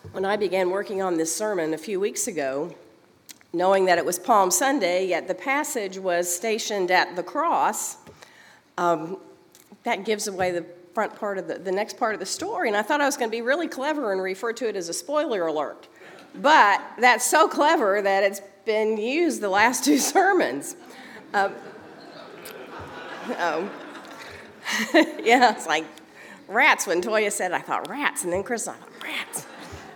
When I began working on this sermon a few weeks ago, knowing that it was Palm Sunday, yet the passage was stationed at the cross, that gives away the front part of the next part of the story. And I thought I was going to be really clever and refer to it as a spoiler alert. But that's so clever that it's been used the last two sermons. Yeah, it's like rats. When Toya said, I thought rats, and then Chris, I thought rats.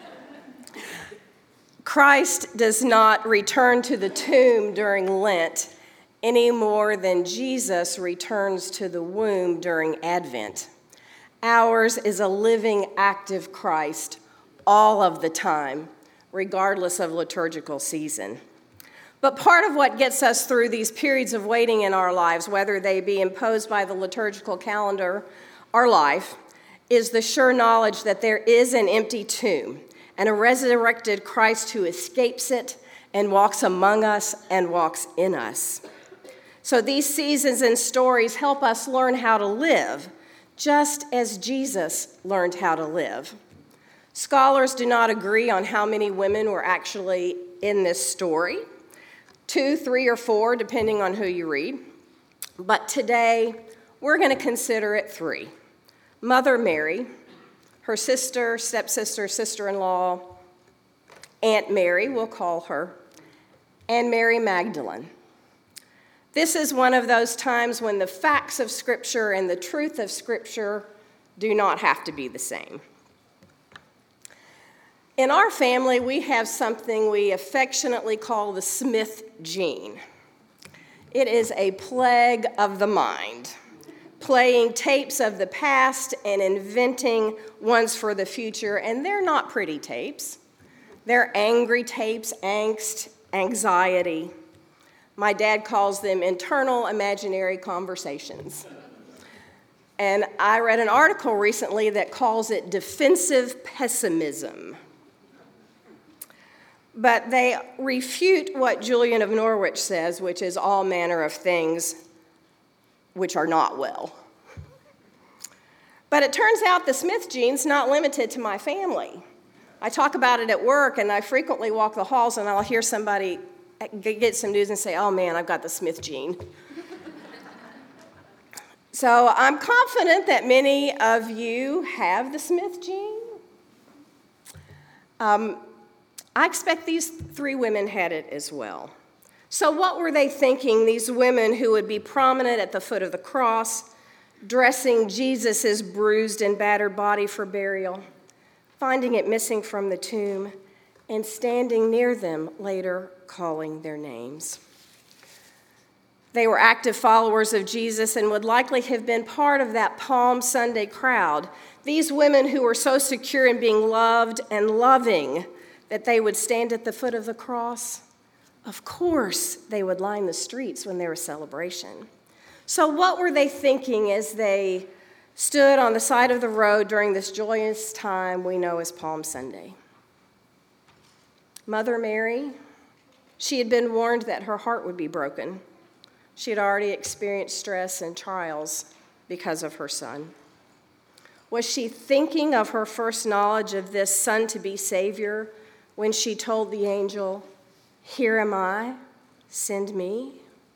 Christ does not return to the tomb during Lent any more than Jesus returns to the womb during Advent. Ours is a living, active Christ all of the time, regardless of liturgical season. But part of what gets us through these periods of waiting in our lives, whether they be imposed by the liturgical calendar or life, is the sure knowledge that there is an empty tomb and a resurrected Christ who escapes it and walks among us and walks in us. So these seasons and stories help us learn how to live, just as Jesus learned how to live. Scholars do not agree on how many women were actually in this story, 2, 3, or 4, depending on who you read. But today, we're going to consider it 3. Mother Mary, her sister, stepsister, sister-in-law, Aunt Mary, we'll call her, and Mary Magdalene. This is one of those times when the facts of Scripture and the truth of Scripture do not have to be the same. In our family, we have something we affectionately call the Smith gene. It is a plague of the mind, playing tapes of the past and inventing ones for the future, and they're not pretty tapes. They're angry tapes, angst, anxiety. My dad calls them internal imaginary conversations. And I read an article recently that calls it defensive pessimism. But they refute what Julian of Norwich says, which is all manner of things which are not well. But it turns out the Smith gene's not limited to my family. I talk about it at work, and I frequently walk the halls, and I'll hear somebody get some news and say, oh man, I've got the Smith gene. So I'm confident that many of you have the Smith gene. I expect these 3 women had it as well. So what were they thinking, these women who would be prominent at the foot of the cross, dressing Jesus' bruised and battered body for burial, finding it missing from the tomb, and standing near them later calling their names? They were active followers of Jesus and would likely have been part of that Palm Sunday crowd. These women who were so secure in being loved and loving that they would stand at the foot of the cross. Of course, they would line the streets when there was celebration. So what were they thinking as they stood on the side of the road during this joyous time we know as Palm Sunday? Mother Mary, she had been warned that her heart would be broken. She had already experienced stress and trials because of her son. Was she thinking of her first knowledge of this son-to-be Savior when she told the angel, "Here am I, send me"?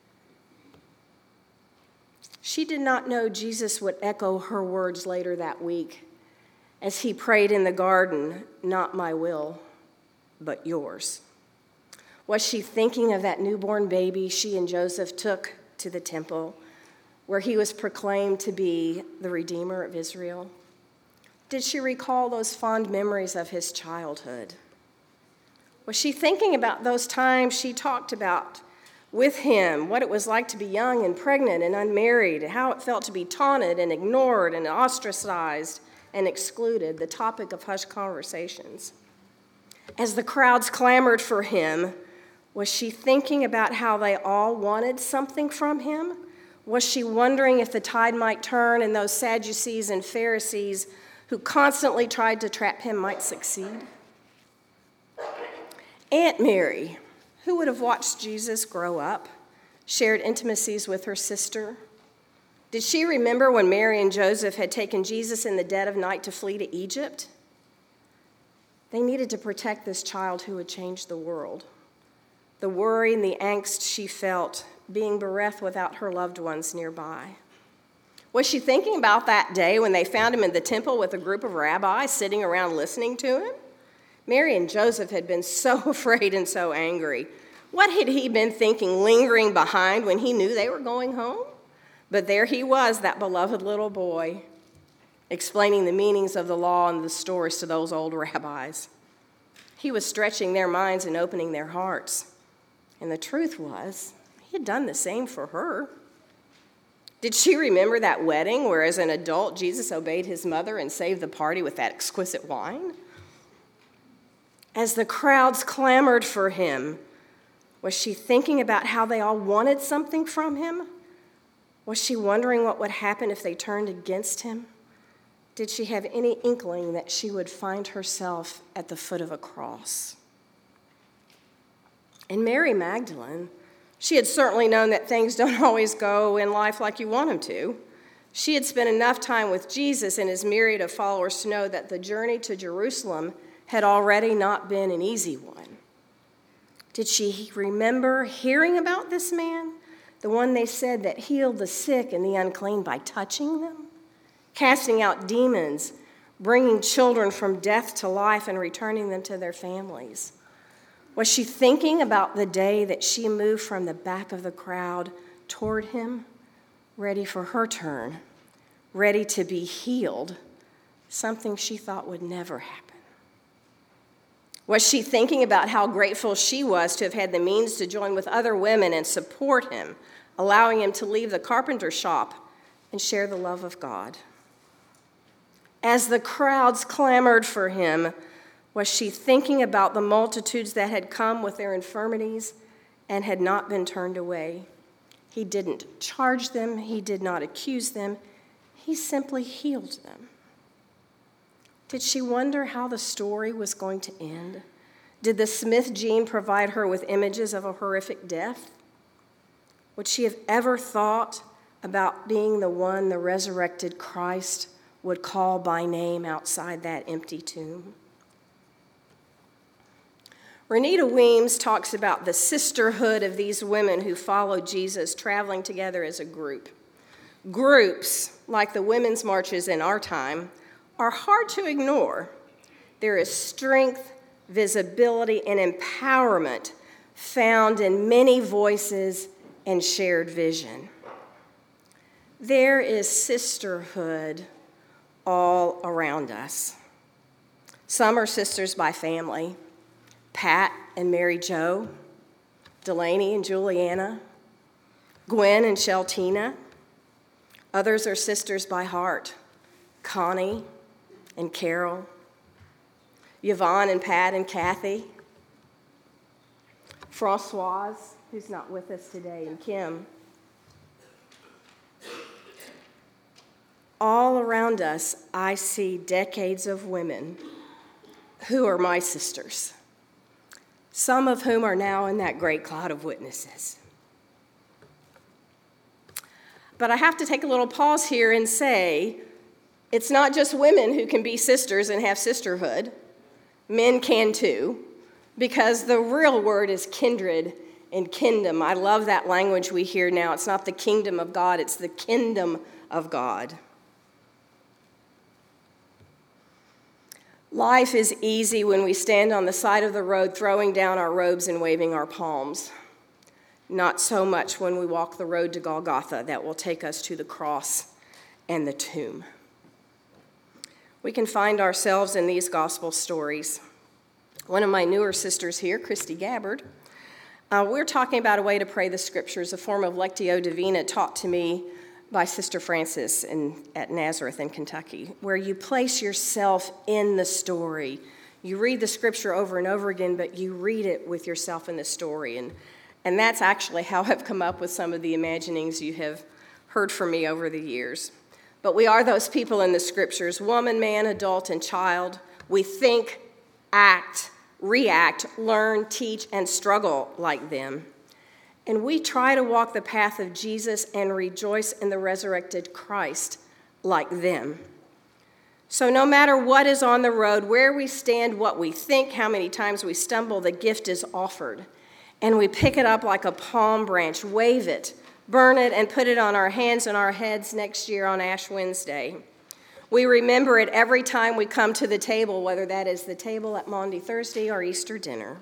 She did not know Jesus would echo her words later that week as he prayed in the garden, "Not my will, but yours." Was she thinking of that newborn baby she and Joseph took to the temple where he was proclaimed to be the Redeemer of Israel? Did she recall those fond memories of his childhood? Was she thinking about those times she talked about with him, what it was like to be young and pregnant and unmarried, and how it felt to be taunted and ignored and ostracized and excluded, the topic of hushed conversations? As the crowds clamored for him, was she thinking about how they all wanted something from him? Was she wondering if the tide might turn and those Sadducees and Pharisees who constantly tried to trap him might succeed? Aunt Mary, who would have watched Jesus grow up, shared intimacies with her sister. Did she remember when Mary and Joseph had taken Jesus in the dead of night to flee to Egypt? They needed to protect this child who would change the world. The worry and the angst she felt being bereft without her loved ones nearby. Was she thinking about that day when they found him in the temple with a group of rabbis sitting around listening to him? Mary and Joseph had been so afraid and so angry. What had he been thinking, lingering behind when he knew they were going home? But there he was, that beloved little boy, explaining the meanings of the law and the stories to those old rabbis. He was stretching their minds and opening their hearts. And the truth was, he had done the same for her. Did she remember that wedding where, as an adult, Jesus obeyed his mother and saved the party with that exquisite wine? As the crowds clamored for him, was she thinking about how they all wanted something from him? Was she wondering what would happen if they turned against him? Did she have any inkling that she would find herself at the foot of a cross? And Mary Magdalene, she had certainly known that things don't always go in life like you want them to. She had spent enough time with Jesus and his myriad of followers to know that the journey to Jerusalem had already not been an easy one. Did she remember hearing about this man, the one they said that healed the sick and the unclean by touching them, casting out demons, bringing children from death to life and returning them to their families? Was she thinking about the day that she moved from the back of the crowd toward him, ready for her turn, ready to be healed, something she thought would never happen? Was she thinking about how grateful she was to have had the means to join with other women and support him, allowing him to leave the carpenter shop and share the love of God? As the crowds clamored for him, was she thinking about the multitudes that had come with their infirmities and had not been turned away? He didn't charge them. He did not accuse them. He simply healed them. Did she wonder how the story was going to end? Did the Smith gene provide her with images of a horrific death? Would she have ever thought about being the one the resurrected Christ would call by name outside that empty tomb? Renita Weems talks about the sisterhood of these women who followed Jesus, traveling together as a group. Groups, like the women's marches in our time, are hard to ignore. There is strength, visibility, and empowerment found in many voices and shared vision. There is sisterhood all around us. Some are sisters by family: Pat and Mary Jo, Delaney and Juliana, Gwen and Sheltina. Others are sisters by heart: Connie and Carol, Yvonne and Pat and Kathy, Francoise, who's not with us today, and Kim. All around us, I see decades of women who are my sisters, some of whom are now in that great cloud of witnesses. But I have to take a little pause here and say, it's not just women who can be sisters and have sisterhood. Men can too, because the real word is kindred and kingdom. I love that language we hear now. It's not the kingdom of God, it's the kingdom of God. Life is easy when we stand on the side of the road throwing down our robes and waving our palms. Not so much when we walk the road to Golgotha that will take us to the cross and the tomb. We can find ourselves in these gospel stories. One of my newer sisters here, Christy Gabbard, we're talking about a way to pray the scriptures, a form of Lectio Divina taught to me by Sister Francis at Nazareth in Kentucky, where you place yourself in the story. You read the scripture over and over again, but you read it with yourself in the story. And that's actually how I've come up with some of the imaginings you have heard from me over the years. But we are those people in the scriptures, woman, man, adult, and child. We think, act, react, learn, teach, and struggle like them. And we try to walk the path of Jesus and rejoice in the resurrected Christ like them. So no matter what is on the road, where we stand, what we think, how many times we stumble, the gift is offered. And we pick it up like a palm branch, wave it, burn it, and put it on our hands and our heads next year on Ash Wednesday. We remember it every time we come to the table, whether that is the table at Maundy Thursday or Easter dinner.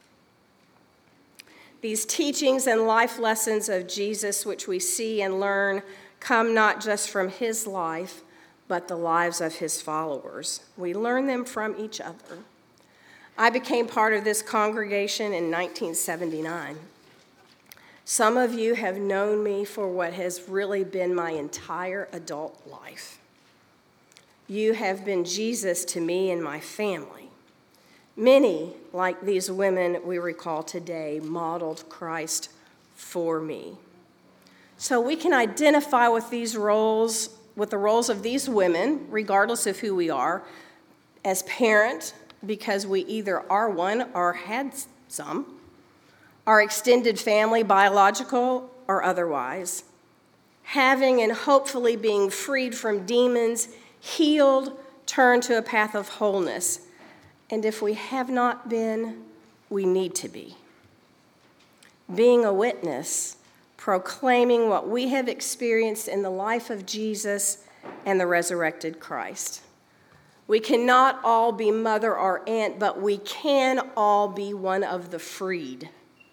These teachings and life lessons of Jesus, which we see and learn, come not just from his life, but the lives of his followers. We learn them from each other. I became part of this congregation in 1979. Some of you have known me for what has really been my entire adult life. You have been Jesus to me and my family. Many, like these women we recall today, modeled Christ for me. So we can identify with these roles, with the roles of these women, regardless of who we are, as parent, because we either are one or had some, our extended family, biological or otherwise, having and hopefully being freed from demons, healed, turned to a path of wholeness. And if we have not been, we need to be. Being a witness, proclaiming what we have experienced in the life of Jesus and the resurrected Christ. We cannot all be mother or aunt, but we can all be one of the freed.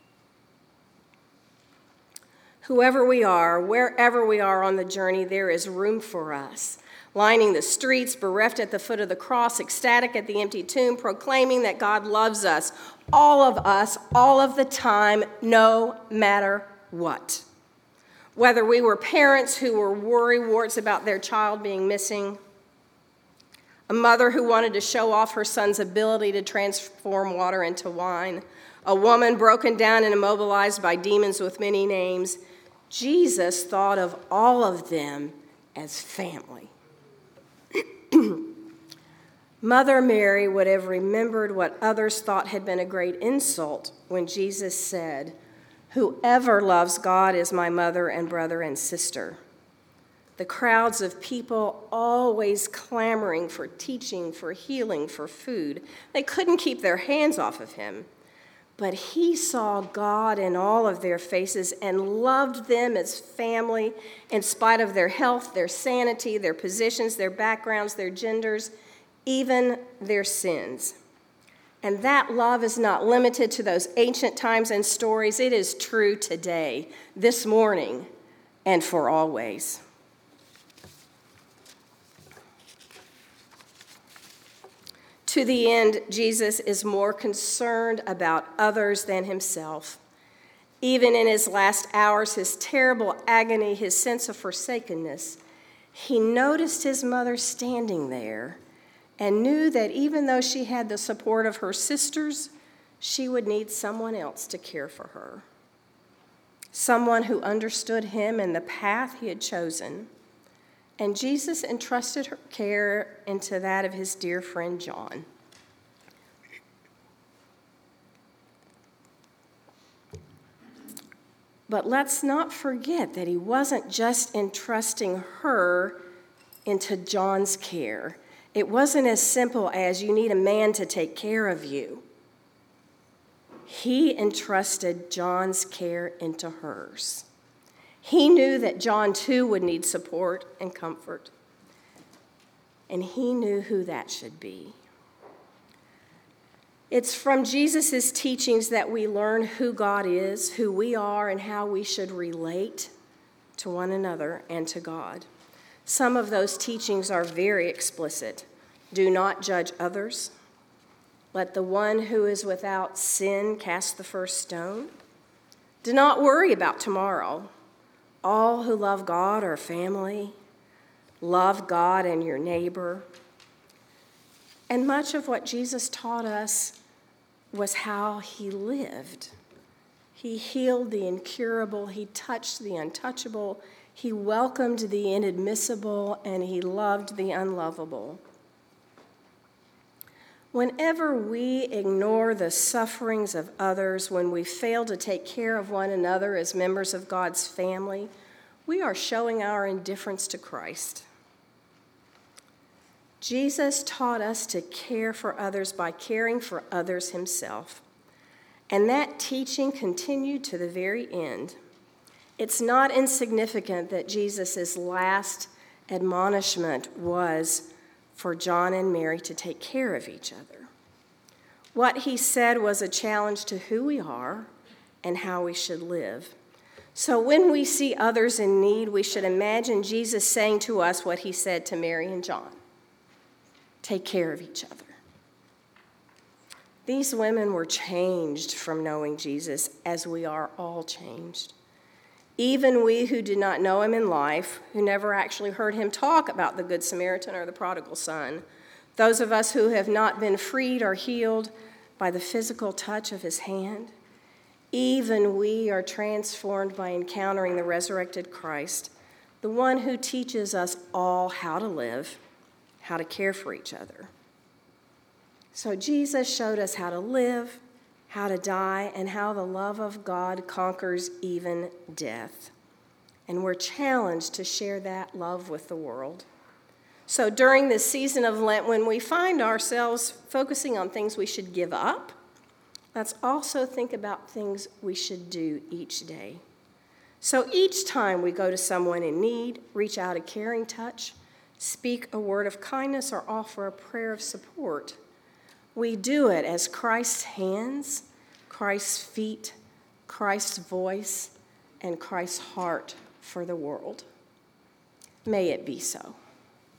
Whoever we are, wherever we are on the journey, there is room for us. Lining the streets, bereft at the foot of the cross, ecstatic at the empty tomb, proclaiming that God loves us, all of the time, no matter what. Whether we were parents who were worrywarts about their child being missing, a mother who wanted to show off her son's ability to transform water into wine, a woman broken down and immobilized by demons with many names, Jesus thought of all of them as family. Mother Mary would have remembered what others thought had been a great insult when Jesus said, "Whoever loves God is my mother and brother and sister." The crowds of people always clamoring for teaching, for healing, for food. They couldn't keep their hands off of him. But he saw God in all of their faces and loved them as family in spite of their health, their sanity, their positions, their backgrounds, their genders, even their sins. And that love is not limited to those ancient times and stories. It is true today, this morning, and for always. To the end, Jesus is more concerned about others than himself. Even in his last hours, his terrible agony, his sense of forsakenness, he noticed his mother standing there and knew that even though she had the support of her sisters, she would need someone else to care for her. Someone who understood him and the path he had chosen. And Jesus entrusted her care into that of his dear friend John. But let's not forget that he wasn't just entrusting her into John's care. It wasn't as simple as you need a man to take care of you. He entrusted John's care into hers. He knew that John, too, would need support and comfort. And he knew who that should be. It's from Jesus' teachings that we learn who God is, who we are, and how we should relate to one another and to God. Some of those teachings are very explicit. Do not judge others. Let the one who is without sin cast the first stone. Do not worry about tomorrow. All who love God are family. Love God and your neighbor. And much of what Jesus taught us was how he lived. He healed the incurable. He touched the untouchable. He welcomed the inadmissible, and he loved the unlovable. Whenever we ignore the sufferings of others, when we fail to take care of one another as members of God's family, we are showing our indifference to Christ. Jesus taught us to care for others by caring for others himself. And that teaching continued to the very end. It's not insignificant that Jesus' last admonishment was for John and Mary to take care of each other. What he said was a challenge to who we are and how we should live. So when we see others in need, we should imagine Jesus saying to us what he said to Mary and John. Take care of each other. These women were changed from knowing Jesus, as we are all changed. Even we who did not know him in life, who never actually heard him talk about the Good Samaritan or the prodigal son, those of us who have not been freed or healed by the physical touch of his hand, even we are transformed by encountering the resurrected Christ, the one who teaches us all how to live, how to care for each other. So Jesus showed us how to live, how to die, and how the love of God conquers even death. And we're challenged to share that love with the world. So during this season of Lent, when we find ourselves focusing on things we should give up, let's also think about things we should do each day. So each time we go to someone in need, reach out a caring touch, speak a word of kindness, or offer a prayer of support, we do it as Christ's hands, Christ's feet, Christ's voice, and Christ's heart for the world. May it be so.